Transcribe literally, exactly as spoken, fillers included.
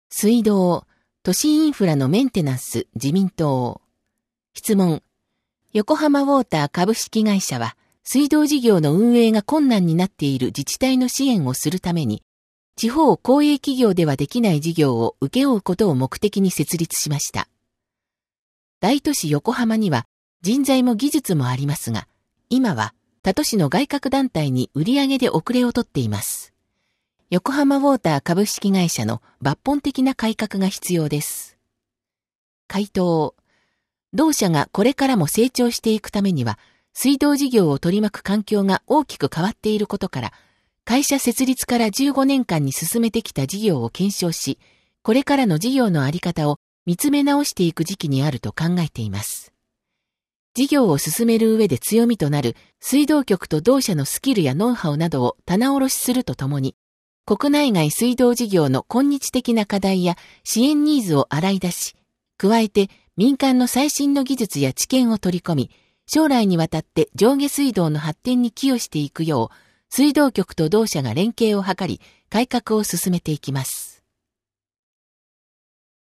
水道、都市インフラのメンテナンス、自民党。質問。横浜ウォーター株式会社は、水道事業の運営が困難になっている自治体の支援をするために、地方公営企業ではできない事業を請け負うことを目的に設立しました。大都市横浜には人材も技術もありますが、今は他都市の外郭団体に売上で遅れをとっています。横浜ウォーター株式会社の抜本的な改革が必要です。回答。同社がこれからも成長していくためには、水道事業を取り巻く環境が大きく変わっていることから、会社設立からじゅうごねんかんに進めてきた事業を検証し、これからの事業のあり方を見つめ直していく時期にあると考えています。事業を進める上で強みとなる水道局と同社のスキルやノウハウなどを棚卸しするとともに、国内外水道事業の今日的な課題や支援ニーズを洗い出し、加えて民間の最新の技術や知見を取り込み、将来にわたって上下水道の発展に寄与していくよう、水道局と同社が連携を図り、改革を進めていきます。